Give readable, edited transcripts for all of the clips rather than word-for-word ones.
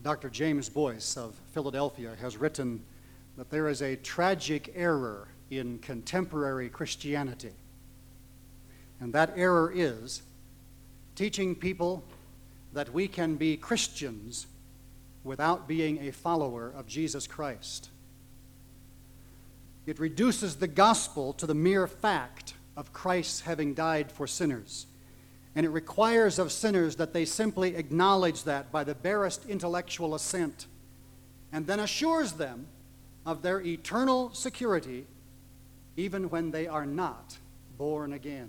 Dr. James Boyce of Philadelphia has written that there is a tragic error in contemporary Christianity. And that error is teaching people that we can be Christians without being a follower of Jesus Christ. It reduces the gospel to the mere fact of Christ having died for sinners. And it requires of sinners that they simply acknowledge that by the barest intellectual assent, and then assures them of their eternal security even when they are not born again.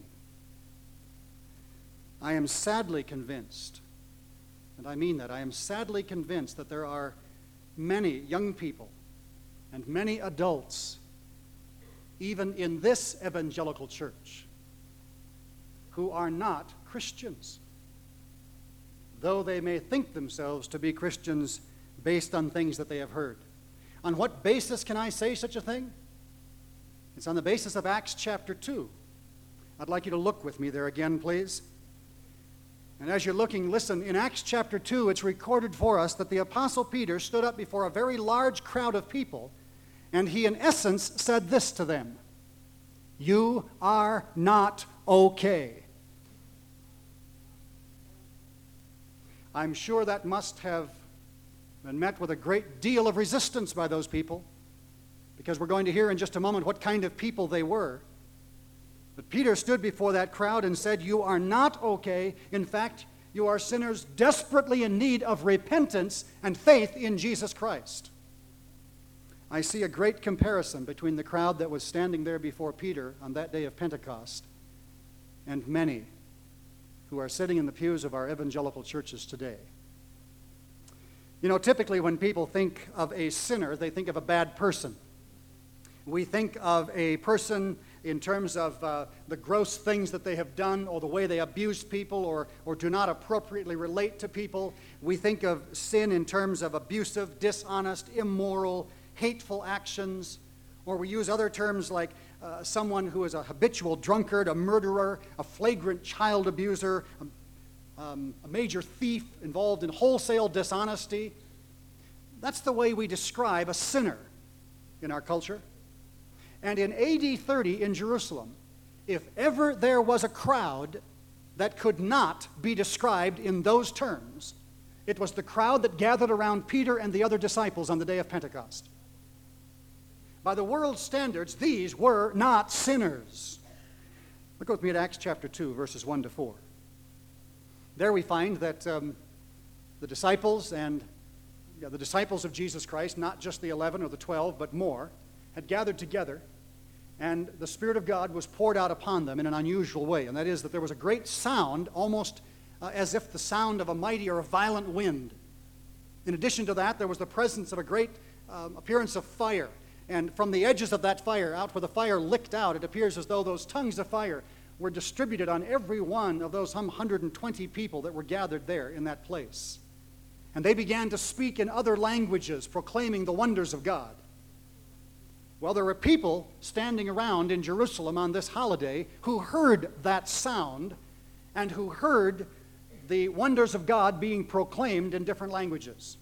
I am sadly convinced, and I mean that, I am sadly convinced that there are many young people and many adults, even in this evangelical church, who are not Christians, though they may think themselves to be Christians based on things that they have heard. On what basis can I say such a thing? It's on the basis of Acts chapter 2. I'd like you to look with me there again, please. And as you're looking, listen, in Acts chapter 2, it's recorded for us that the Apostle Peter stood up before a very large crowd of people, and he, in essence, said this to them: "You are not okay." I'm sure that must have been met with a great deal of resistance by those people, because we're going to hear in just a moment what kind of people they were. But Peter stood before that crowd and said, "You are not okay. In fact, you are sinners desperately in need of repentance and faith in Jesus Christ." I see a great comparison between the crowd that was standing there before Peter on that day of Pentecost and many who are sitting in the pews of our evangelical churches today. You know, typically when people think of a sinner, they think of a bad person. We think of a person in terms of the gross things that they have done, or the way they abuse people, or do not appropriately relate to people. We think of sin in terms of abusive, dishonest, immoral, hateful actions. Or we use other terms like someone who is a habitual drunkard, a murderer, a flagrant child abuser, a major thief involved in wholesale dishonesty. That's the way we describe a sinner in our culture. And in AD 30 in Jerusalem, if ever there was a crowd that could not be described in those terms, it was the crowd that gathered around Peter and the other disciples on the day of Pentecost. By the world's standards, these were not sinners. Look with me at Acts chapter 2, verses 1 to 4. There we find that the disciples of Jesus Christ, not just the 11 or the 12, but more, had gathered together, and the Spirit of God was poured out upon them in an unusual way. And that is that there was a great sound, almost as if the sound of a mighty or a violent wind. In addition to that, there was the presence of a great appearance of fire. And from the edges of that fire, out where the fire licked out, it appears as though those tongues of fire were distributed on every one of those 120 people that were gathered there in that place. And they began to speak in other languages, proclaiming the wonders of God. Well, there were people standing around in Jerusalem on this holiday who heard that sound and who heard the wonders of God being proclaimed in different languages.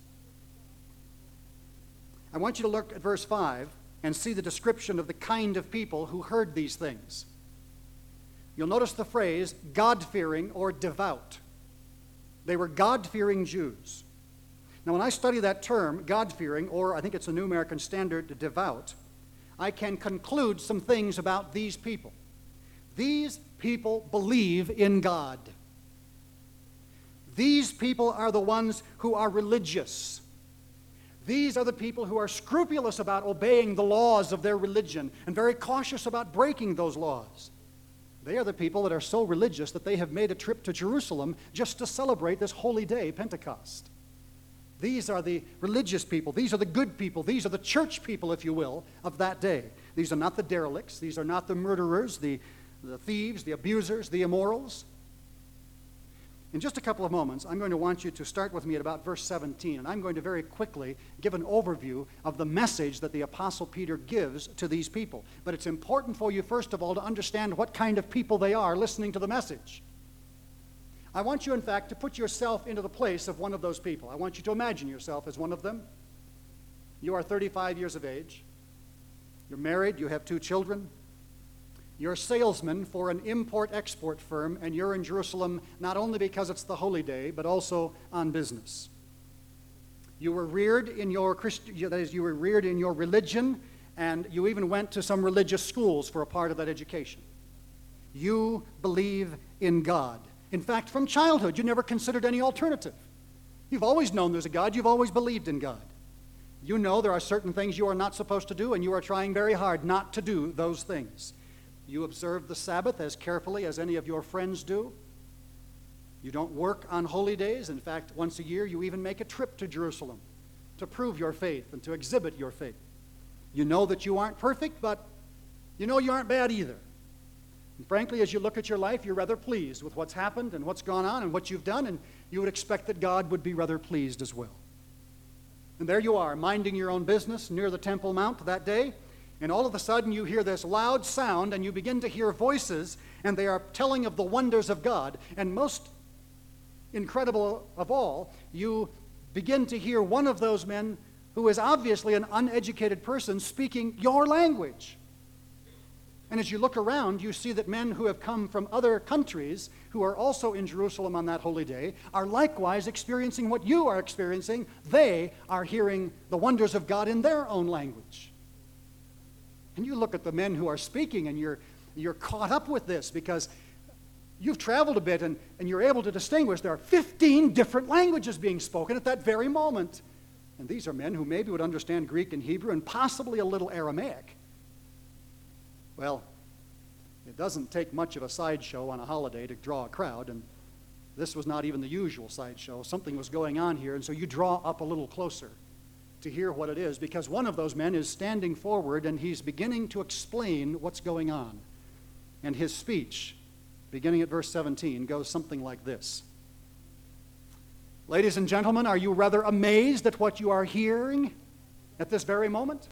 I want you to look at verse 5 and see the description of the kind of people who heard these things. You'll notice the phrase God-fearing or devout. They were God-fearing Jews. Now, when I study that term, God-fearing, or I think it's a New American Standard, devout, I can conclude some things about these people. These people believe in God. These people are the ones who are religious. These are the people who are scrupulous about obeying the laws of their religion and very cautious about breaking those laws. They are the people that are so religious that they have made a trip to Jerusalem just to celebrate this holy day, Pentecost. These are the religious people. These are the good people. These are the church people, if you will, of that day. These are not the derelicts. These are not the murderers, the thieves, the abusers, the immorals. In just a couple of moments, I'm going to want you to start with me at about verse 17, and I'm going to very quickly give an overview of the message that the Apostle Peter gives to these people. But it's important for you, first of all, to understand what kind of people they are listening to the message. I want you, in fact, to put yourself into the place of one of those people. I want you to imagine yourself as one of them. You are 35 years of age. You're married. You have 2 children. You're a salesman for an import-export firm, and you're in Jerusalem not only because it's the holy day, but also on business. You were reared in your you were reared in your religion, and you even went to some religious schools for a part of that education. You believe in God. In fact, from childhood, you never considered any alternative. You've always known there's a God. You've always believed in God. You know there are certain things you are not supposed to do, and you are trying very hard not to do those things. You observe the Sabbath as carefully as any of your friends do. You don't work on holy days. In fact, once a year, you even make a trip to Jerusalem to prove your faith and to exhibit your faith. You know that you aren't perfect, but you know you aren't bad either. And frankly, as you look at your life, you're rather pleased with what's happened and what's gone on and what you've done, and you would expect that God would be rather pleased as well. And there you are, minding your own business near the Temple Mount that day, and all of a sudden you hear this loud sound, and you begin to hear voices, and they are telling of the wonders of God. And most incredible of all, you begin to hear one of those men who is obviously an uneducated person speaking your language. And as you look around, you see that men who have come from other countries, who are also in Jerusalem on that holy day, are likewise experiencing what you are experiencing. They are hearing the wonders of God in their own language. And you look at the men who are speaking, and you're caught up with this because you've traveled a bit, and you're able to distinguish there are 15 different languages being spoken at that very moment. And these are men who maybe would understand Greek and Hebrew and possibly a little Aramaic. Well, it doesn't take much of a sideshow on a holiday to draw a crowd, and this was not even the usual sideshow. Something was going on here, and so you draw up a little closer to hear what it is, because one of those men is standing forward, and he's beginning to explain what's going on. And his speech, beginning at verse 17, goes something like this. Ladies and gentlemen, are you rather amazed at what you are hearing at this very moment?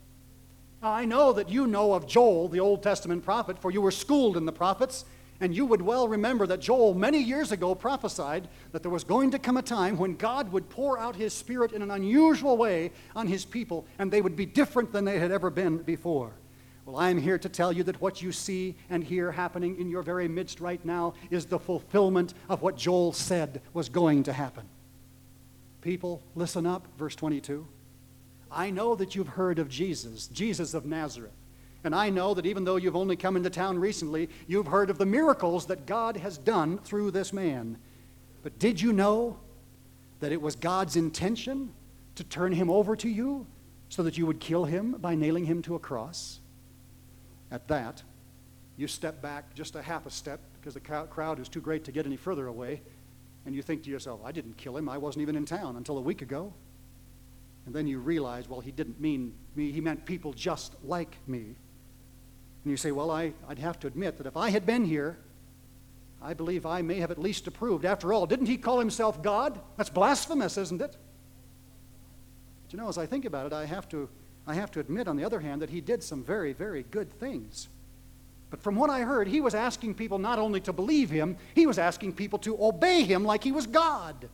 I know that you know of Joel, the Old Testament prophet, for you were schooled in the prophets, and you would well remember that Joel many years ago prophesied that there was going to come a time when God would pour out his Spirit in an unusual way on his people, and they would be different than they had ever been before. Well, I am here to tell you that what you see and hear happening in your very midst right now is the fulfillment of what Joel said was going to happen. People, listen up, verse 22. I know that you've heard of Jesus, Jesus of Nazareth. And I know that even though you've only come into town recently, you've heard of the miracles that God has done through this man. But did you know that it was God's intention to turn him over to you so that you would kill him by nailing him to a cross? At that, you step back just a half a step because the crowd is too great to get any further away, and you think to yourself, I didn't kill him. I wasn't even in town until a week ago. And then you realize, well, he didn't mean me. He meant people just like me. And you say, well, I'd have to admit that if I had been here, I believe I may have at least approved. After all, didn't he call himself God? That's blasphemous, isn't it? But you know, as I think about it, I have to admit, on the other hand, that he did some very, very good things. But from what I heard, he was asking people not only to believe him, he was asking people to obey him like he was God.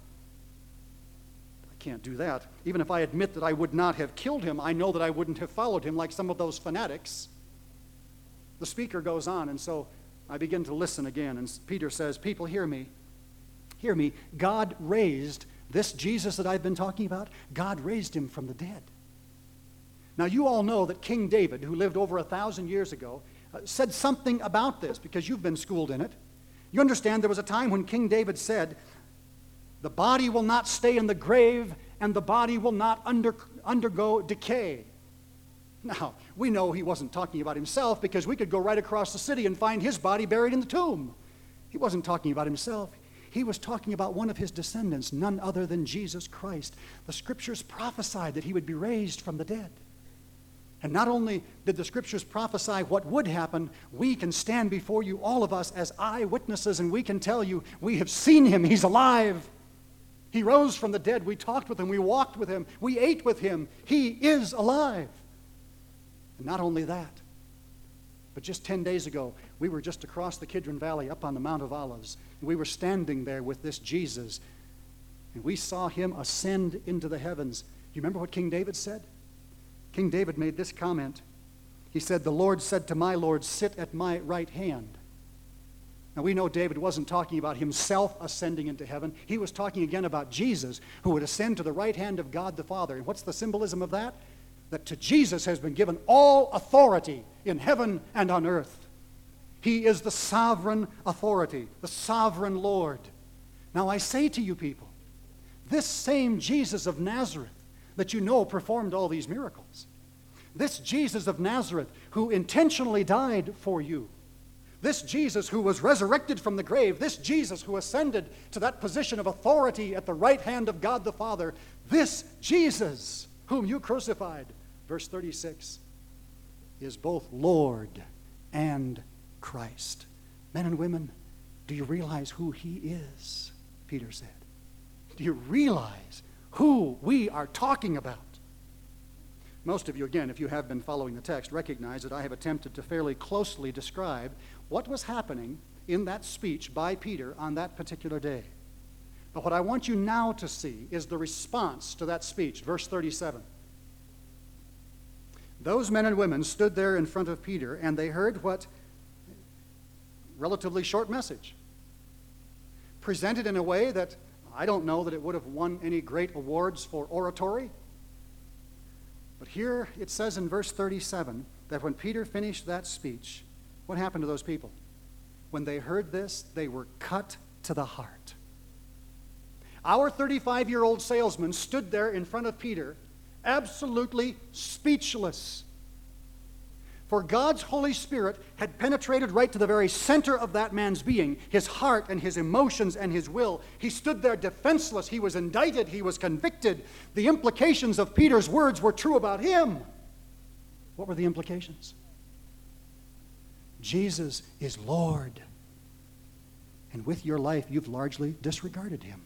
Can't do that. Even if I admit that I would not have killed him, I know that I wouldn't have followed him like some of those fanatics. The speaker goes on, and so I begin to listen again, and Peter says, people, hear me. Hear me. God raised this Jesus that I've been talking about, God raised him from the dead. Now, you all know that King David, who lived over 1,000 years ago, said something about this because you've been schooled in it. You understand there was a time when King David said, the body will not stay in the grave, and the body will not undergo decay. Now, we know he wasn't talking about himself because we could go right across the city and find his body buried in the tomb. He wasn't talking about himself. He was talking about one of his descendants, none other than Jesus Christ. The Scriptures prophesied that he would be raised from the dead. And not only did the Scriptures prophesy what would happen, we can stand before you, all of us, as eyewitnesses, and we can tell you, we have seen him. He's alive. He rose from the dead. We talked with him. We walked with him. We ate with him. He is alive. And not only that, But just 10 days ago, we were just across the Kidron Valley up on the Mount of Olives. And we were standing there with this Jesus, and we saw him ascend into the heavens. You remember what King David said? King David made this comment. He said, "The Lord said to my Lord, sit at my right hand." Now we know David wasn't talking about himself ascending into heaven. He was talking again about Jesus, who would ascend to the right hand of God the Father. And what's the symbolism of that? That to Jesus has been given all authority in heaven and on earth. He is the sovereign authority, the sovereign Lord. Now I say to you people, this same Jesus of Nazareth that you know performed all these miracles, this Jesus of Nazareth who intentionally died for you, this Jesus who was resurrected from the grave, this Jesus who ascended to that position of authority at the right hand of God the Father, this Jesus whom you crucified, verse 36, is both Lord and Christ. Men and women, do you realize who he is? Peter said. Do you realize who we are talking about? Most of you, again, if you have been following the text, recognize that I have attempted to fairly closely describe what was happening in that speech by Peter on that particular day. But what I want you now to see is the response to that speech, verse 37. Those men and women stood there in front of Peter, and they heard what relatively short message, presented in a way that I don't know that it would have won any great awards for oratory. But here it says in verse 37 that when Peter finished that speech, what happened to those people? When they heard this, they were cut to the heart. Our 35-year-old salesman stood there in front of Peter, absolutely speechless. For God's Holy Spirit had penetrated right to the very center of that man's being, his heart and his emotions and his will. He stood there defenseless. He was indicted. He was convicted. The implications of Peter's words were true about him. What were the implications? Jesus is Lord. And with your life, you've largely disregarded him.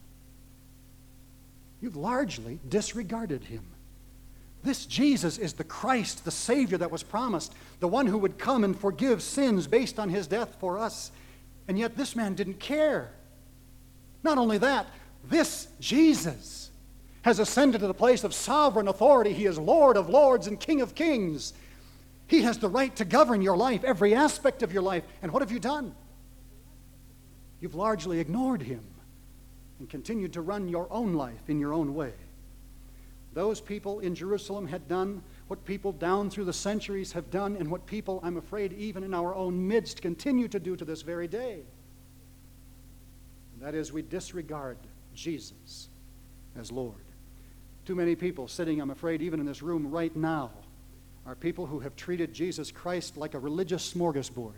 You've largely disregarded him. This Jesus is the Christ, the Savior that was promised, the one who would come and forgive sins based on his death for us. And yet this man didn't care. Not only that, this Jesus has ascended to the place of sovereign authority. He is Lord of lords and King of kings. He has the right to govern your life, every aspect of your life. And what have you done? You've largely ignored him and continued to run your own life in your own way. Those people in Jerusalem had done what people down through the centuries have done, and what people, I'm afraid, even in our own midst, continue to do to this very day. And that is, we disregard Jesus as Lord. Too many people sitting, I'm afraid, even in this room right now, are people who have treated Jesus Christ like a religious smorgasbord,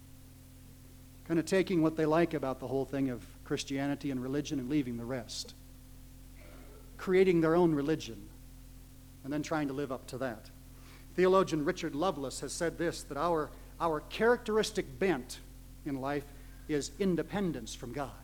kind of taking what they like about the whole thing of Christianity and religion and leaving the rest, creating their own religion, and then trying to live up to that. Theologian Richard Lovelace has said this, that our characteristic bent in life is independence from God.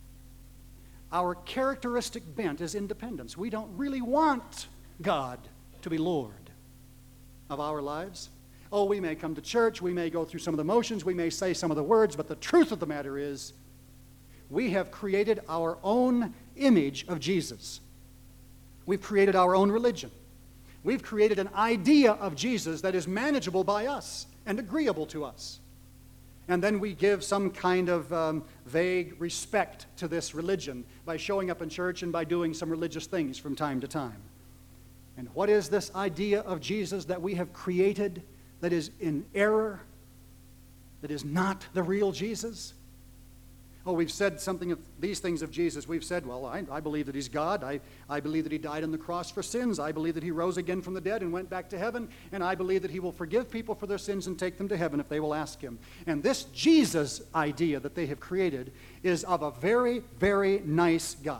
Our characteristic bent is independence. We don't really want God to be Lord of our lives. Oh, we may come to church, we may go through some of the motions, we may say some of the words, but the truth of the matter is, we have created our own image of Jesus. We've created our own religion. We've created an idea of Jesus that is manageable by us and agreeable to us. And then we give some kind of vague respect to this religion by showing up in church and by doing some religious things from time to time. And what is this idea of Jesus that we have created that is in error, that is not the real Jesus? Oh, we've said something of these things of Jesus. We've said, well, I believe that he's God. I believe that he died on the cross for sins. I believe that he rose again from the dead and went back to heaven. And I believe that he will forgive people for their sins and take them to heaven if they will ask him. And this Jesus idea that they have created is of a very, very nice guy.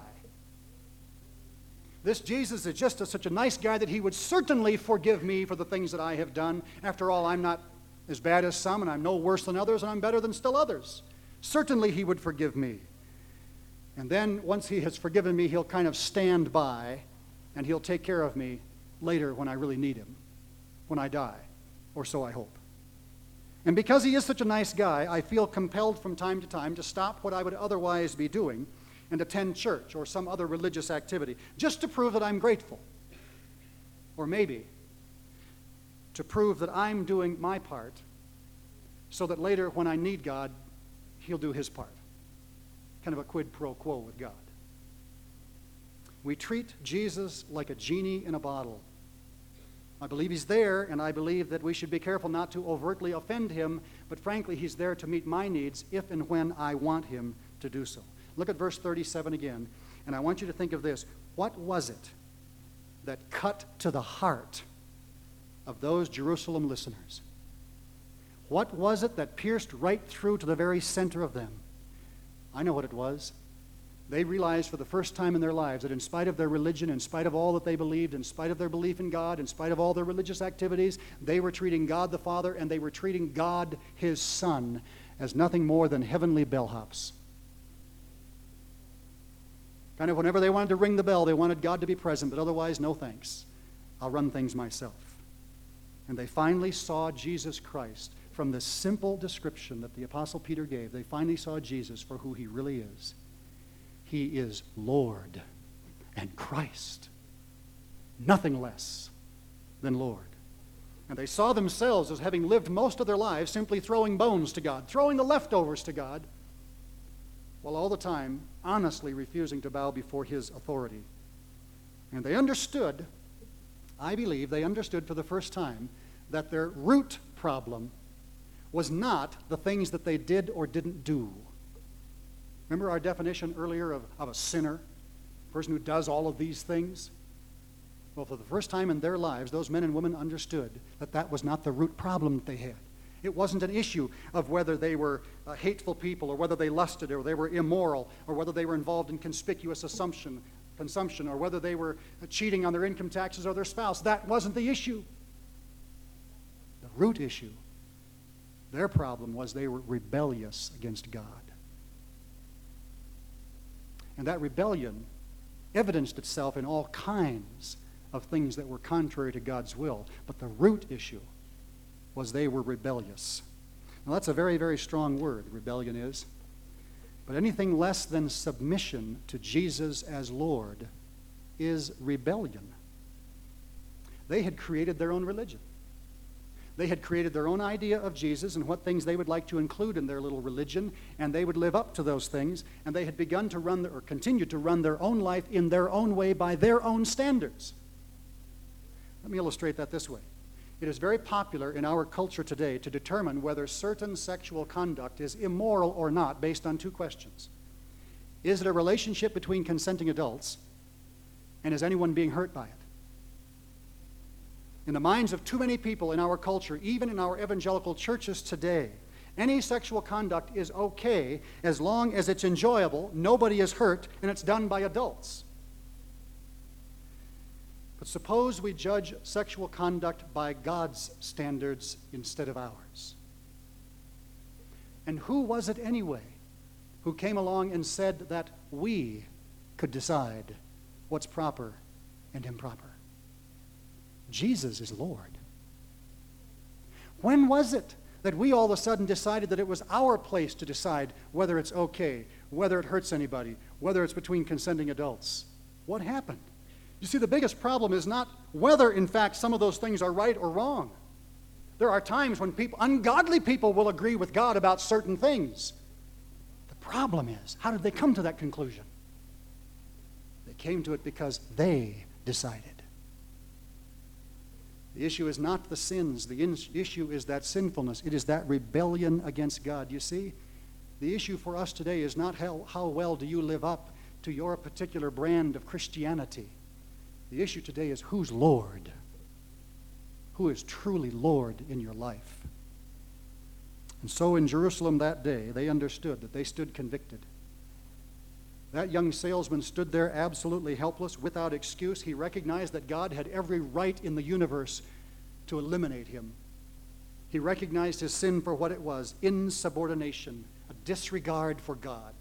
This Jesus is just such a nice guy that he would certainly forgive me for the things that I have done. After all, I'm not as bad as some, and I'm no worse than others, and I'm better than still others. Certainly he would forgive me. And then once he has forgiven me, he'll kind of stand by and he'll take care of me later when I really need him, when I die, or so I hope. And because he is such a nice guy, I feel compelled from time to time to stop what I would otherwise be doing and attend church or some other religious activity, just to prove that I'm grateful. Or maybe to prove that I'm doing my part so that later when I need God, he'll do his part. Kind of a quid pro quo with God. We treat Jesus like a genie in a bottle. I believe he's there, and I believe that we should be careful not to overtly offend him, but frankly, he's there to meet my needs if and when I want him to do so. Look at verse 37 again, and I want you to think of this. What was it that cut to the heart of those Jerusalem listeners? What was it that pierced right through to the very center of them? I know what it was. They realized for the first time in their lives that in spite of their religion, in spite of all that they believed, in spite of their belief in God, in spite of all their religious activities, they were treating God the Father and they were treating God his Son as nothing more than heavenly bellhops. Kind of whenever they wanted to ring the bell, they wanted God to be present, but otherwise, no thanks. I'll run things myself. And they finally saw Jesus Christ. From the simple description that the Apostle Peter gave, they finally saw Jesus for who he really is. He is Lord and Christ. Nothing less than Lord. And they saw themselves as having lived most of their lives simply throwing bones to God, throwing the leftovers to God, while all the time honestly refusing to bow before his authority. And they understood, I believe they understood for the first time, that their root problem was not the things that they did or didn't do. Remember our definition earlier of a sinner, a person who does all of these things? Well, for the first time in their lives, those men and women understood that that was not the root problem that they had. It wasn't an issue of whether they were hateful people or whether they lusted or they were immoral or whether they were involved in conspicuous consumption or whether they were cheating on their income taxes or their spouse. That wasn't the issue. The root issue, their problem was they were rebellious against God. And that rebellion evidenced itself in all kinds of things that were contrary to God's will. But the root issue was they were rebellious. Now that's a very, very strong word, rebellion is. But anything less than submission to Jesus as Lord is rebellion. They had created their own religion. They had created their own idea of Jesus and what things they would like to include in their little religion, and they would live up to those things, and they had begun to run, or continued to run their own life in their own way by their own standards. Let me illustrate that this way. It is very popular in our culture today to determine whether certain sexual conduct is immoral or not based on two questions. Is it a relationship between consenting adults, and is anyone being hurt by it? In the minds of too many people in our culture, even in our evangelical churches today, any sexual conduct is okay as long as it's enjoyable, nobody is hurt, and it's done by adults. But suppose we judge sexual conduct by God's standards instead of ours. And who was it anyway who came along and said that we could decide what's proper and improper? Jesus is Lord. When was it that we all of a sudden decided that it was our place to decide whether it's okay, whether it hurts anybody, whether it's between consenting adults? What happened? You see, the biggest problem is not whether, in fact, some of those things are right or wrong. There are times when ungodly people will agree with God about certain things. The problem is, how did they come to that conclusion? They came to it because they decided. The issue is not the sins. The issue is that sinfulness. It is that rebellion against God. You see, the issue for us today is not how well do you live up to your particular brand of Christianity. The issue today is who's Lord? Who is truly Lord in your life? And so in Jerusalem that day, they understood that they stood convicted. That young salesman stood there absolutely helpless, without excuse. He recognized that God had every right in the universe to eliminate him. He recognized his sin for what it was, insubordination, a disregard for God.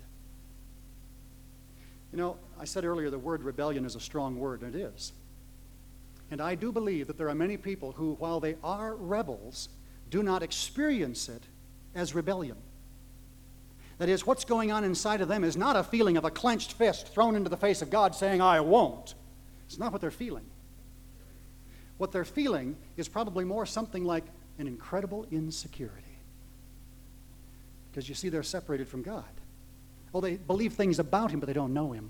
You know, I said earlier the word rebellion is a strong word, and it is. And I do believe that there are many people who, while they are rebels, do not experience it as rebellion. That is, what's going on inside of them is not a feeling of a clenched fist thrown into the face of God saying, I won't. It's not what they're feeling. What they're feeling is probably more something like an incredible insecurity. Because you see, they're separated from God. Oh, they believe things about Him, but they don't know Him.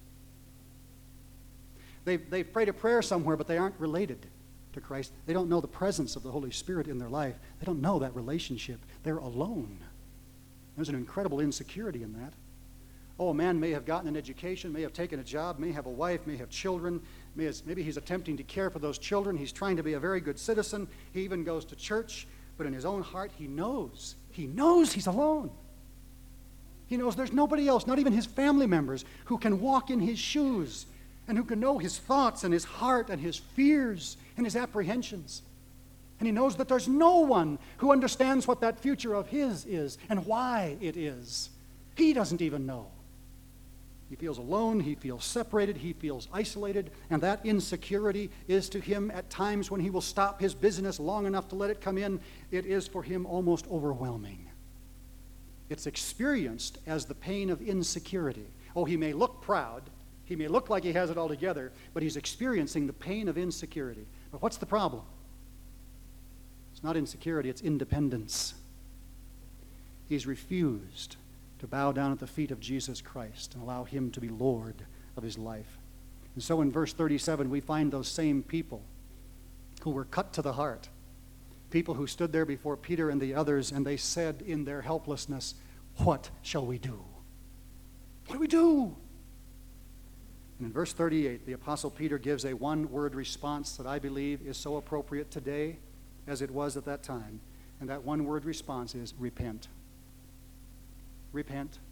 They've prayed a prayer somewhere, but they aren't related to Christ. They don't know the presence of the Holy Spirit in their life. They don't know that relationship. They're alone. There's an incredible insecurity in that. Oh, a man may have gotten an education, may have taken a job, may have a wife, may have children. Maybe he's attempting to care for those children. He's trying to be a very good citizen. He even goes to church. But in his own heart, he knows he's alone. He knows there's nobody else, not even his family members, who can walk in his shoes and who can know his thoughts and his heart and his fears and his apprehensions. And he knows that there's no one who understands what that future of his is and why it is. He doesn't even know. He feels alone, he feels separated, he feels isolated, and that insecurity is to him at times when he will stop his business long enough to let it come in, it is for him almost overwhelming. It's experienced as the pain of insecurity. Oh, he may look proud, he may look like he has it all together, but he's experiencing the pain of insecurity. But what's the problem? It's not insecurity, it's independence. He's refused to bow down at the feet of Jesus Christ and allow Him to be Lord of his life. And so in verse 37, we find those same people who were cut to the heart, people who stood there before Peter and the others, and they said in their helplessness, "What shall we do? What do we do?" And in verse 38, the Apostle Peter gives a one-word response that I believe is so appropriate today as it was at that time. And that one-word response is repent. Repent.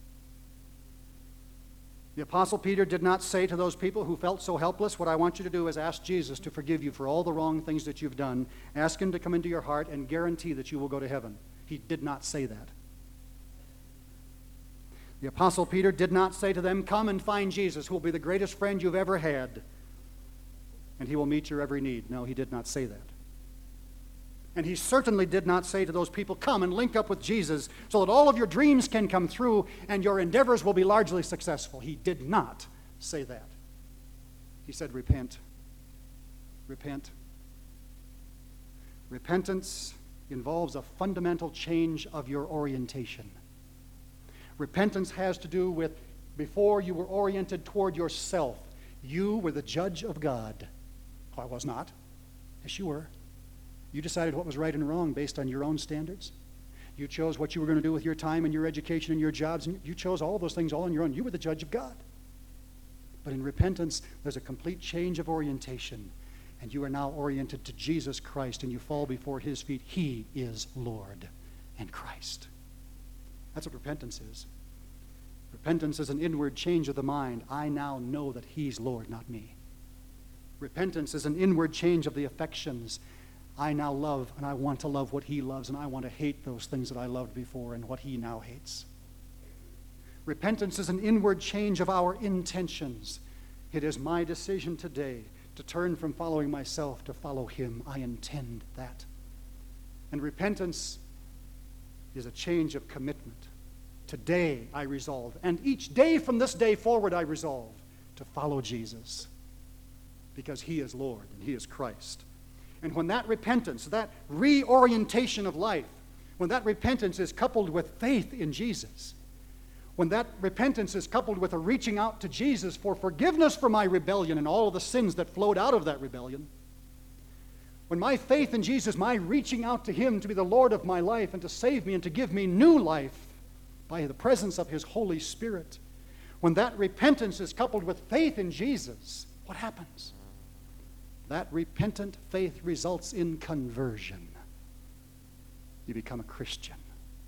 The Apostle Peter did not say to those people who felt so helpless, what I want you to do is ask Jesus to forgive you for all the wrong things that you've done. Ask Him to come into your heart and guarantee that you will go to heaven. He did not say that. The Apostle Peter did not say to them, come and find Jesus, who will be the greatest friend you've ever had, and He will meet your every need. No, he did not say that. And he certainly did not say to those people, come and link up with Jesus so that all of your dreams can come through and your endeavors will be largely successful. He did not say that. He said, repent. Repent. Repentance involves a fundamental change of your orientation. Repentance has to do with before you were oriented toward yourself, you were the judge of God. Oh, I was not. Yes, you were. You decided what was right and wrong based on your own standards. You chose what you were going to do with your time and your education and your jobs, and you chose all those things all on your own. You were the judge of God. But in repentance, there's a complete change of orientation, and you are now oriented to Jesus Christ, and you fall before His feet. He is Lord and Christ. That's what repentance is. Repentance is an inward change of the mind. I now know that He's Lord, not me. Repentance is an inward change of the affections. I now love, and I want to love what He loves, and I want to hate those things that I loved before and what He now hates. Repentance is an inward change of our intentions. It is my decision today to turn from following myself to follow Him. I intend that. And repentance is a change of commitment. Today I resolve, and each day from this day forward I resolve to follow Jesus because He is Lord and He is Christ. And when that repentance, that reorientation of life, when that repentance is coupled with faith in Jesus, when that repentance is coupled with a reaching out to Jesus for forgiveness for my rebellion and all of the sins that flowed out of that rebellion, when my faith in Jesus, my reaching out to Him to be the Lord of my life and to save me and to give me new life by the presence of His Holy Spirit, when that repentance is coupled with faith in Jesus, what happens? That repentant faith results in conversion. You become a Christian.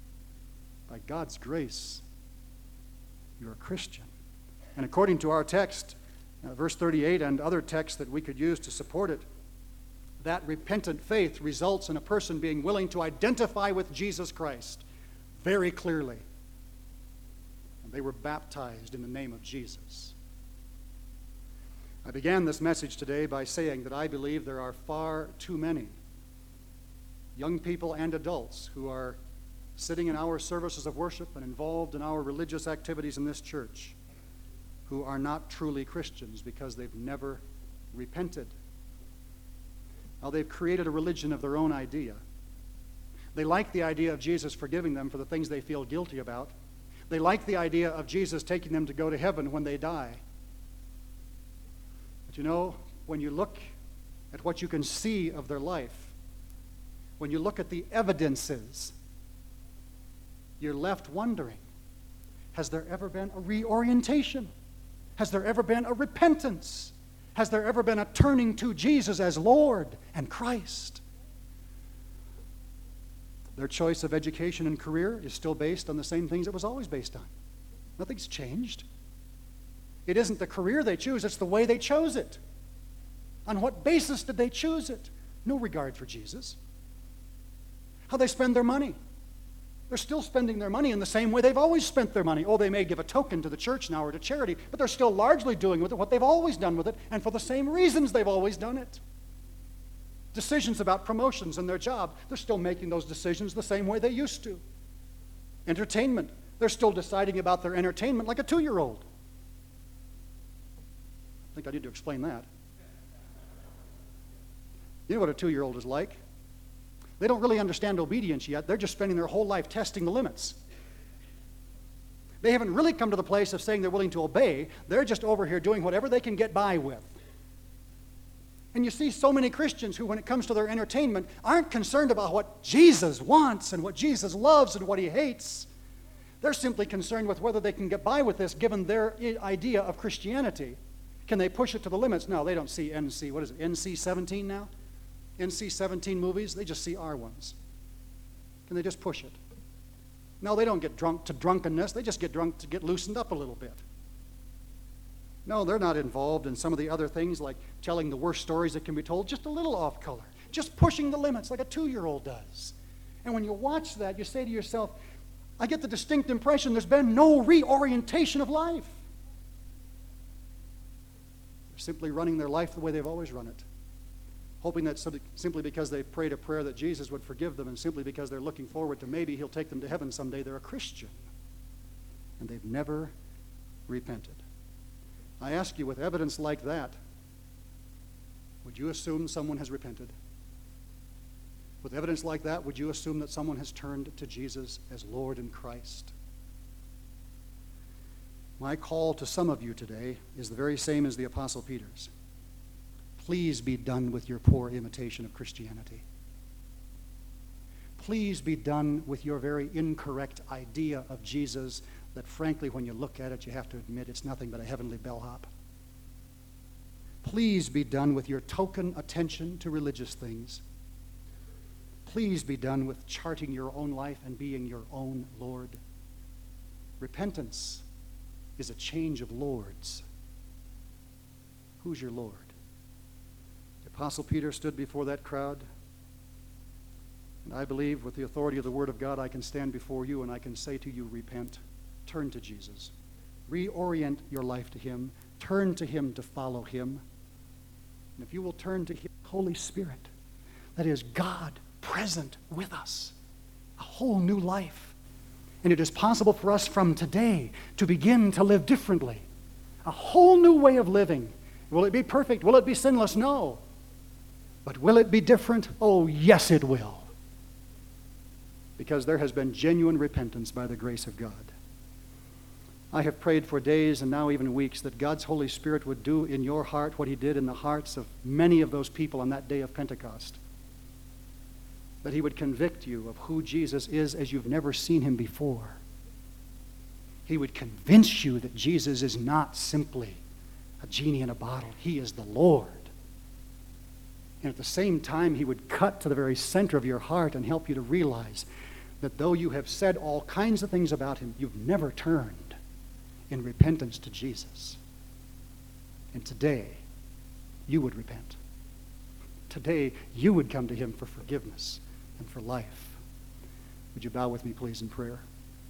By God's grace, you're a Christian. And according to our text, verse 38 and other texts that we could use to support it, that repentant faith results in a person being willing to identify with Jesus Christ very clearly. And they were baptized in the name of Jesus. I began this message today by saying that I believe there are far too many young people and adults who are sitting in our services of worship and involved in our religious activities in this church who are not truly Christians because they've never repented. Now, they've created a religion of their own idea. They like the idea of Jesus forgiving them for the things they feel guilty about. They like the idea of Jesus taking them to go to heaven when they die. But you know, when you look at what you can see of their life, when you look at the evidences, you're left wondering, has there ever been a reorientation? Has there ever been a repentance? Has there ever been a turning to Jesus as Lord and Christ? Their choice of education and career is still based on the same things it was always based on. Nothing's changed. It isn't the career they choose, it's the way they chose it. On what basis did they choose it? No regard for Jesus. How they spend their money. They're still spending their money in the same way they've always spent their money. Oh, they may give a token to the church now or to charity, but they're still largely doing with it what they've always done with it, and for the same reasons they've always done it. Decisions about promotions in their job, they're still making those decisions the same way they used to. Entertainment, they're still deciding about their entertainment like a 2-year-old. I think I need to explain that. You know what a 2-year-old is like. They don't really understand obedience yet. They're just spending their whole life testing the limits. They haven't really come to the place of saying they're willing to obey. They're just over here doing whatever they can get by with. And you see so many Christians who, when it comes to their entertainment, aren't concerned about what Jesus wants and what Jesus loves and what he hates. They're simply concerned with whether they can get by with this given their idea of Christianity. Can they push it to the limits? No, they don't see NC-17 now? NC-17 movies, they just see R ones. Can they just push it? No, they don't get drunk to drunkenness. They just get drunk to get loosened up a little bit. No, they're not involved in some of the other things like telling the worst stories that can be told, just a little off color, just pushing the limits like a 2-year-old does. And when you watch that, you say to yourself, I get the distinct impression there's been no reorientation of life. They're simply running their life the way they've always run it, hoping that simply because they prayed a prayer that Jesus would forgive them and simply because they're looking forward to maybe he'll take them to heaven someday, they're a Christian. And they've never repented. I ask you, with evidence like that, would you assume someone has repented? With evidence like that, would you assume that someone has turned to Jesus as Lord and Christ? My call to some of you today is the very same as the Apostle Peter's. Please be done with your poor imitation of Christianity. Please be done with your very incorrect idea of Jesus that, frankly, when you look at it, you have to admit it's nothing but a heavenly bellhop. Please be done with your token attention to religious things. Please be done with charting your own life and being your own Lord. Repentance is a change of lords. Who's your Lord? The Apostle Peter stood before that crowd, and I believe with the authority of the Word of God, I can stand before you and I can say to you, repent, turn to Jesus, reorient your life to him, turn to him to follow him. And if you will turn to him, Holy Spirit, that is God present with us, a whole new life. And it is possible for us from today to begin to live differently, a whole new way of living. Will it be perfect? Will it be sinless? No. But will it be different? Oh, yes, it will. Because there has been genuine repentance by the grace of God. I have prayed for days and now even weeks that God's Holy Spirit would do in your heart what he did in the hearts of many of those people on that day of Pentecost. That he would convict you of who Jesus is as you've never seen him before. He would convince you that Jesus is not simply a genie in a bottle. He is the Lord. And at the same time, he would cut to the very center of your heart and help you to realize that though you have said all kinds of things about him, you've never turned in repentance to Jesus. And today, you would repent. Today, you would come to him for forgiveness and for life. Would you bow with me, please, in prayer?